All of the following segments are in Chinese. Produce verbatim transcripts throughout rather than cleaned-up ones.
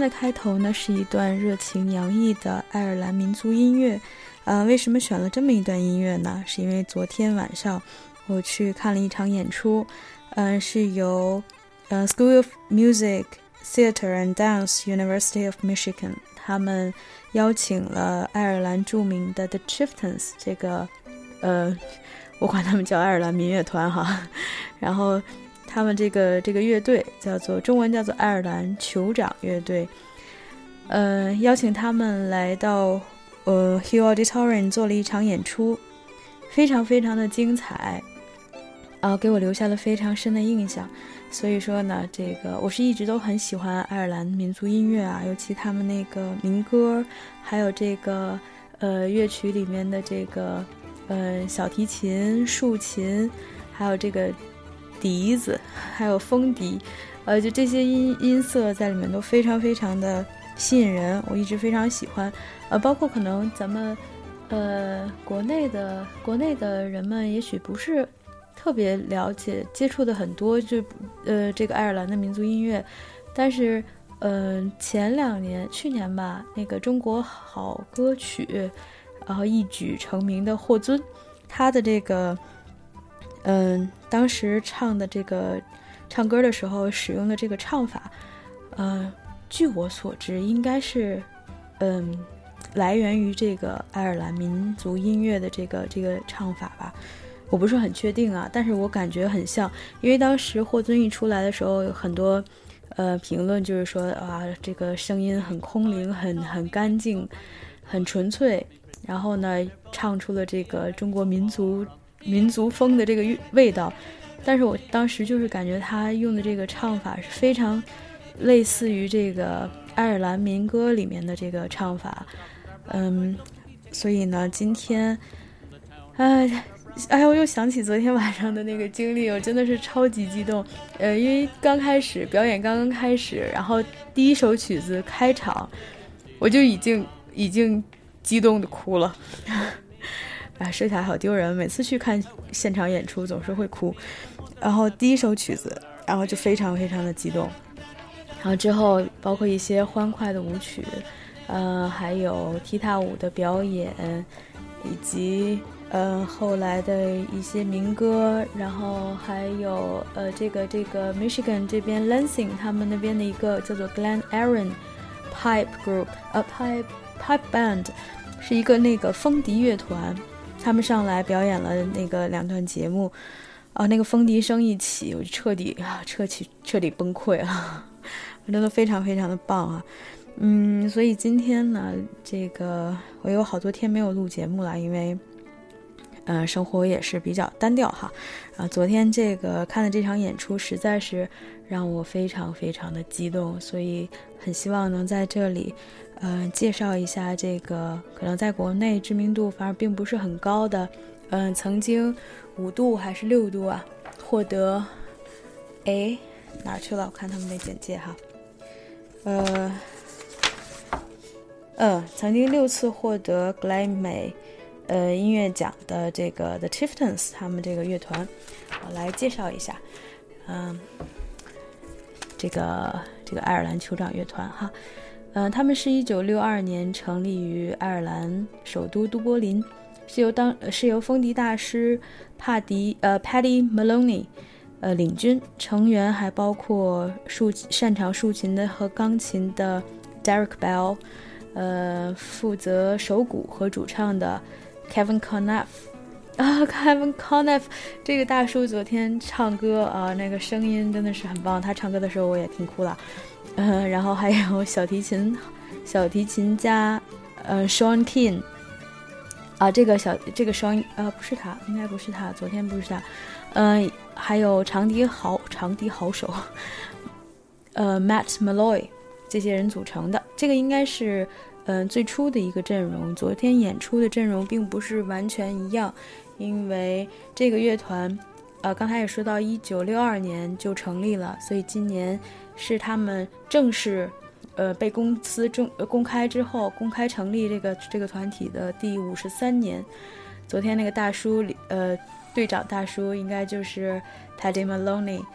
的开头呢是一段热情洋溢的爱尔兰民族音乐。呃，为什么选了这么一段音乐呢？是因为昨天晚上我去看了一场演出，嗯、呃，是由呃 School of Music, Theatre and Dance, University of Michigan 他们邀请了爱尔兰著名的 The Chieftains 这个呃，我管他们叫爱尔兰民乐团哈，然后他们这个这个乐队叫做中文叫做爱尔兰酋长乐队，呃，邀请他们来到呃 Hill Auditorium 做了一场演出，非常非常的精彩，啊，给我留下了非常深的印象。所以说呢，这个我是一直都很喜欢爱尔兰民族音乐啊，尤其他们那个民歌，还有这个呃乐曲里面的这个呃小提琴、竖琴，还有这个笛子，还有风笛，呃，就这些音音色在里面都非常非常的吸引人，我一直非常喜欢。呃，包括可能咱们呃国内的国内的人们也许不是特别了解接触的很多，就呃这个爱尔兰的民族音乐，但是呃前两年去年吧，那个中国好歌曲，然后一举成名的霍尊，他的这个嗯、呃、当时唱的这个唱歌的时候使用的这个唱法，呃据我所知应该是嗯、呃、来源于这个爱尔兰民族音乐的这个这个唱法吧。我不是很确定啊，但是我感觉很像，因为当时霍尊一出来的时候，有很多呃评论就是说啊，这个声音很空灵，很很干净，很纯粹，然后呢，唱出了这个中国民族民族风的这个味道。但是我当时就是感觉他用的这个唱法是非常类似于这个爱尔兰民歌里面的这个唱法，嗯，所以呢，今天，哎。哎，我又想起昨天晚上的那个经历，我真的是超级激动。呃，因为刚开始表演刚刚开始，然后第一首曲子开场，我就已经已经激动的哭了。啊，说起来好丢人，每次去看现场演出总是会哭。然后第一首曲子，然后就非常非常的激动。然后之后包括一些欢快的舞曲，呃，还有踢踏舞的表演，以及。呃，后来的一些民歌，然后还有呃，这个这个 Michigan 这边 Lansing 他们那边的一个叫做 Glen Aaron Pipe Group， 呃 Pipe Pipe Band 是一个那个风笛乐团，他们上来表演了那个两段节目，啊，那个风笛声一起，我就彻底啊彻底彻底崩溃了，真的非常非常的棒啊。嗯，所以今天呢，这个我有好多天没有录节目了，因为。呃，生活也是比较单调哈，啊，昨天这个看的这场演出实在是让我非常非常的激动，所以很希望能在这里，呃，介绍一下这个可能在国内知名度反而并不是很高的，嗯、呃，曾经五度还是六度啊，获得，哎，哪儿去了？我看他们的简介哈，呃，呃，曾经六次获得格莱美。呃，音乐奖的这个 The Chieftains 他们这个乐团，我来介绍一下，嗯，这个这个爱尔兰酋长乐团哈，嗯、呃，他们是一九六二年成立于爱尔兰首都都柏林，是由当是由风笛大师帕迪呃 Paddy Maloney 呃领军，成员还包括竖擅长竖琴的和钢琴的 Derek Bell， 呃，负责手鼓和主唱的。Kevin Conniff 啊 Kevin Conniff 这个大叔昨天唱歌啊，那个声音真的是很棒，他唱歌的时候我也听哭了。呃，然后还有小提琴小提琴家呃 Sean Keane 啊，这个小这个双呃不是他，应该不是他，昨天不是他。嗯、呃，还有长笛好长笛好手呃 Matt Malloy 这些人组成的，这个应该是嗯、呃，最初的一个阵容，昨天演出的阵容并不是完全一样，因为这个乐团，呃，刚才也说到一九六二年就成立了，所以今年是他们正式，呃，被公司正、呃、公开之后，公开成立这个这个团体的第五十三年。昨天那个大叔，呃，队长大叔应该就是 Paddy Maloney，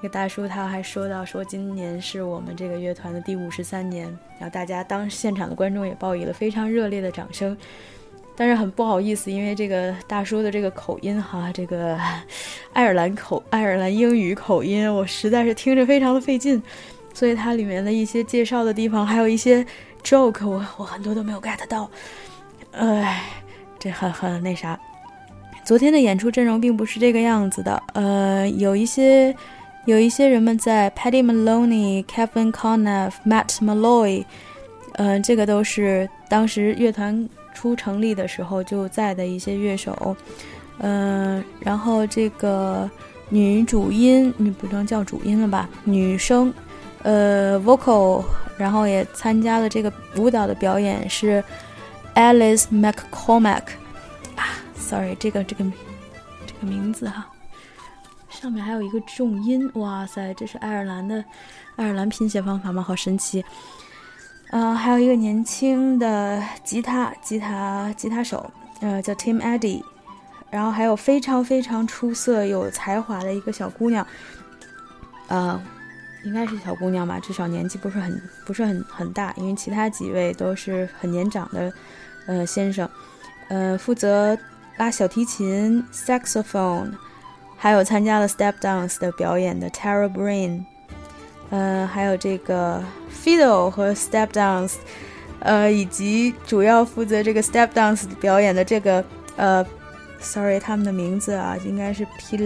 个大叔他还说到说今年是我们这个乐团的第五十三年，然后大家当时现场的观众也报以了非常热烈的掌声。但是很不好意思，因为这个大叔的这个口音哈，这个爱尔兰口爱尔兰英语口音，我实在是听着非常的费劲，所以它里面的一些介绍的地方，还有一些 joke， 我我很多都没有 get 到，哎，这很很那啥。昨天的演出阵容并不是这个样子的，呃，有一些有一些人们在 Paddy Maloney、Kevin Conniff、Matt Malloy， 呃，这个都是当时乐团初成立的时候就在的一些乐手，嗯、呃，然后这个女主音，你不能叫主音了吧，女生，呃 ，vocal， 然后也参加了这个舞蹈的表演是 Alice McCormack， 啊 ，sorry， 这个这个这个名字哈，上面还有一个重音，哇塞，这是爱尔兰的爱尔兰拼写方法吗？好神奇。呃，还有一个年轻的吉他吉他吉他手，呃，叫 Tim Eddy， 然后还有非常非常出色有才华的一个小姑娘，呃，应该是小姑娘吧，至少年纪不是很不是很很大，因为其他几位都是很年长的呃先生，呃，负责拉小提琴 saxophone， 还有参加了 step dance 的表演的 Tara Breen。呃，还有这个 fiddle 和 step dance， 呃，以及主要负责这个 step dance 表演的这个呃 ，sorry， 他们的名字啊，应该是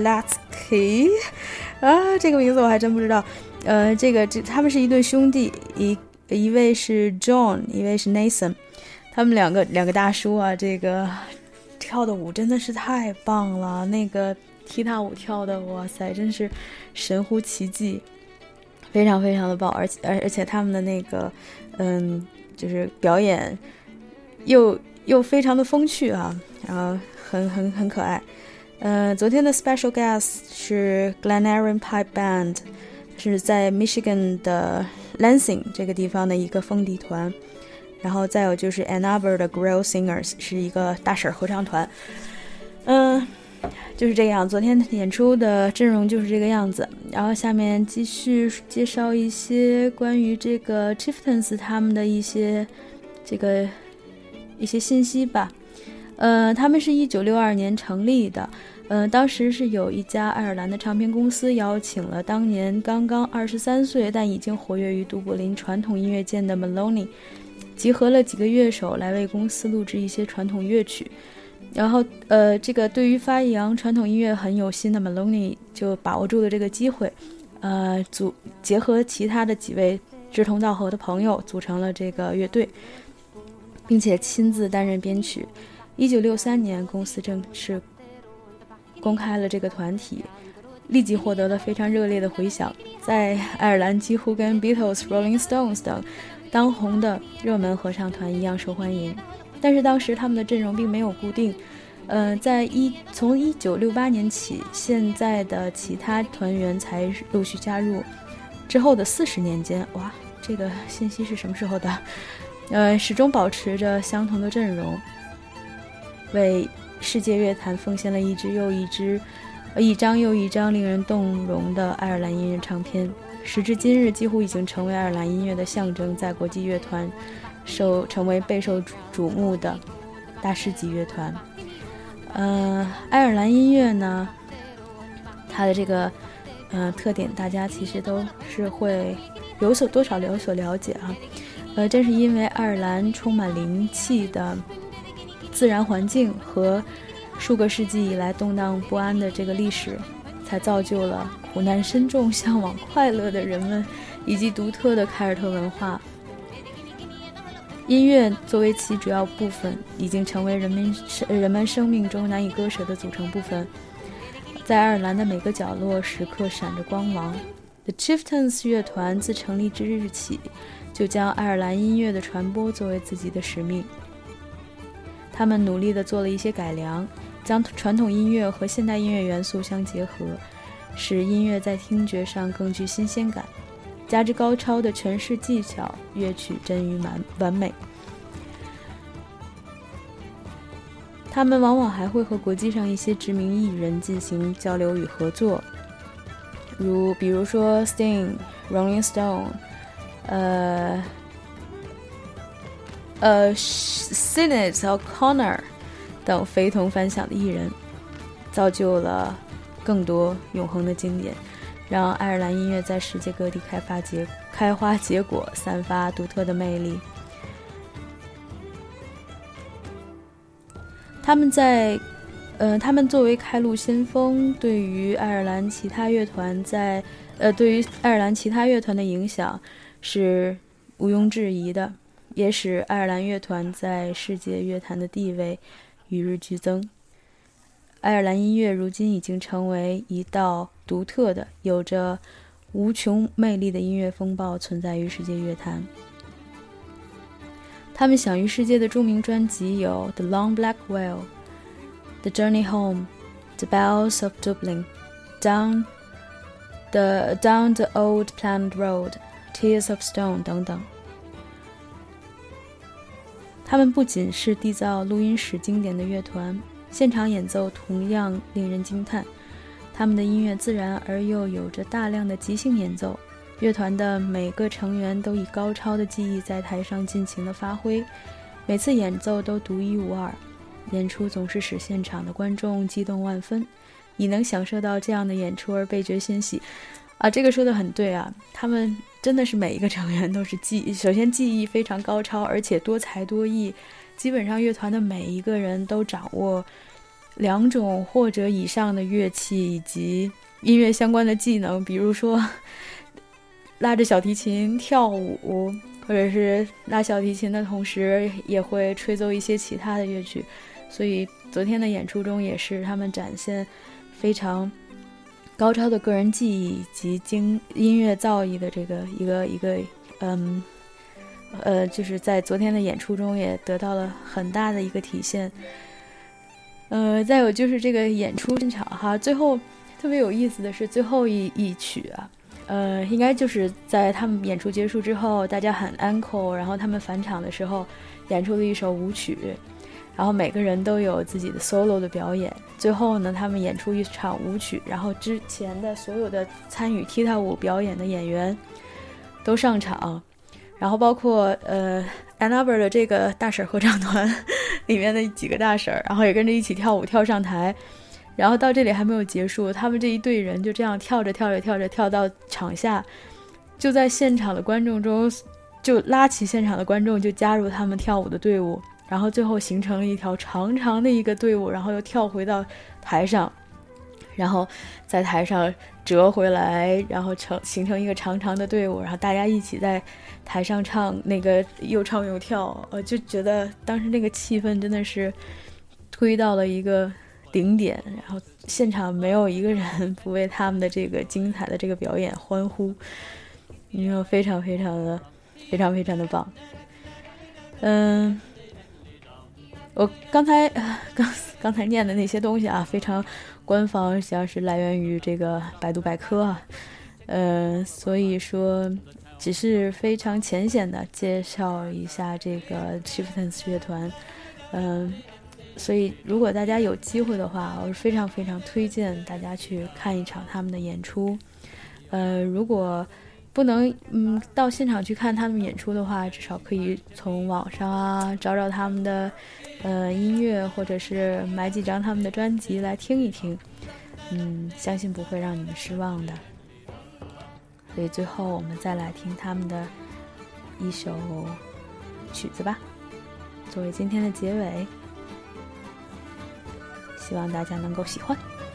Pilatsky 啊，这个名字我还真不知道。呃，这个这他们是一对兄弟，一一位是 John， 一位是 Nathan， 他们两个两个大叔啊，这个跳的舞真的是太棒了，那个踢踏舞跳的，哇塞，真是神乎其技。非常非常的棒，而且而而且他们的那个，嗯，就是表演又又非常的风趣啊，然后很很很可爱。呃，昨天的 special guest 是 Glen Erin Pipe Band， 是在 Michigan 的 Lansing 这个地方的一个风笛团，然后再有就是 Ann Arbor 的 Grill Singers 是一个大婶合唱团，嗯。就是这样，昨天演出的阵容就是这个样子。然后下面继续介绍一些关于这个 Chieftains 他们的一些这个一些信息吧。呃，他们是一九六二年成立的。呃，当时是有一家爱尔兰的唱片公司邀请了当年刚刚二十三岁但已经活跃于都柏林传统音乐界的 Maloney， 集合了几个乐手来为公司录制一些传统乐曲。然后，呃，这个对于发扬传统音乐很有心的 Maloney 就把握住了这个机会，呃，组结合其他的几位志同道合的朋友，组成了这个乐队，并且亲自担任编曲。一九六三年，公司正式公开了这个团体，立即获得了非常热烈的回响，在爱尔兰几乎跟 Beatles、Rolling Stones 等当红的热门合唱团一样受欢迎。但是当时他们的阵容并没有固定，呃，在一从一九六八年起，现在的其他团员才陆续加入。之后的四十年间，哇，这个信息是什么时候的？呃，始终保持着相同的阵容，为世界乐坛奉献了一支又一支、一张又一张令人动容的爱尔兰音乐唱片。时至今日，几乎已经成为爱尔兰音乐的象征，在国际乐团。受成为备受瞩目的大师级乐团。呃，爱尔兰音乐呢，它的这个呃特点，大家其实都是会有所多少有所了解啊。呃，正是因为爱尔兰充满灵气的自然环境和数个世纪以来动荡不安的这个历史，才造就了苦难深重、向往快乐的人们，以及独特的凯尔特文化。音乐作为其主要部分，已经成为人们人们生命中难以割舍的组成部分，在爱尔兰的每个角落时刻闪着光芒。The Chieftains 乐团自成立之日起，就将爱尔兰音乐的传播作为自己的使命。他们努力地做了一些改良，将传统音乐和现代音乐元素相结合，使音乐在听觉上更具新鲜感。加之高超的诠释技巧，乐曲臻于完完美。他们往往还会和国际上一些知名艺人进行交流与合作。 如比如说 Sting、Rolling Stone， 呃呃 Sinead O'Connor 等非同凡响的艺人，造就了更多永恒的经典，让爱尔兰音乐在世界各地开发结开花结果，散发独特的魅力。他们在呃，他们作为开路先锋，对于爱尔兰其他乐团在呃，对于爱尔兰其他乐团的影响是毋庸置疑的，也使爱尔兰乐团在世界乐坛的地位与日俱增。爱尔兰音乐如今已经成为一道独特的、有着无穷魅力的音乐风暴，存在于世界乐坛。他们享誉世界的著名专辑有 The Long Black Veil、The Journey Home、The Bells of Dublin、Down the, Down the Old Planned Road、Tears of Stone 等等。他们不仅是缔造录音室经典的乐团，现场演奏同样令人惊叹。他们的音乐自然而又有着大量的即兴演奏，乐团的每个成员都以高超的技艺在台上尽情的发挥，每次演奏都独一无二，演出总是使现场的观众激动万分。你能享受到这样的演出而倍觉欣喜啊，这个说得很对啊，他们真的是每一个成员都是技首先技艺非常高超，而且多才多艺，基本上乐团的每一个人都掌握两种或者以上的乐器以及音乐相关的技能，比如说拉着小提琴跳舞，或者是拉小提琴的同时也会吹奏一些其他的乐曲。所以昨天的演出中也是他们展现非常高超的个人技艺以及经音乐造诣的这个一个一个嗯呃，就是在昨天的演出中也得到了很大的一个体现。呃，再有就是这个演出现场哈，最后特别有意思的是最后一一曲啊，呃，应该就是在他们演出结束之后，大家喊 encore， 然后他们返场的时候演出了一首舞曲，然后每个人都有自己的 solo 的表演。最后呢，他们演出一场舞曲，然后之前的所有的参与踢踏舞表演的演员都上场，然后包括呃 Ann Arbor 的这个大婶合唱团里面的几个大婶，然后也跟着一起跳舞跳上台。然后到这里还没有结束，他们这一队人就这样跳着跳着跳着跳到场下，就在现场的观众中就拉起现场的观众就加入他们跳舞的队伍，然后最后形成了一条长长的一个队伍，然后又跳回到台上，然后在台上折回来，然后成形成一个长长的队伍，然后大家一起在台上唱那个又唱又跳，我就觉得当时那个气氛真的是推到了一个顶点，然后现场没有一个人不为他们的这个精彩的这个表演欢呼，因为非常非常的非常非常的棒。嗯，我刚才刚刚才念的那些东西啊，非常官方，像是来源于这个百度百科啊，呃，所以说只是非常浅显的介绍一下这个 Chieftains 乐团，嗯、呃。所以如果大家有机会的话，我是非常非常推荐大家去看一场他们的演出。呃，如果不能嗯到现场去看他们演出的话，至少可以从网上啊找找他们的呃音乐，或者是买几张他们的专辑来听一听，嗯，相信不会让你们失望的。所以最后我们再来听他们的一首曲子吧，作为今天的结尾。希望大家能够喜欢。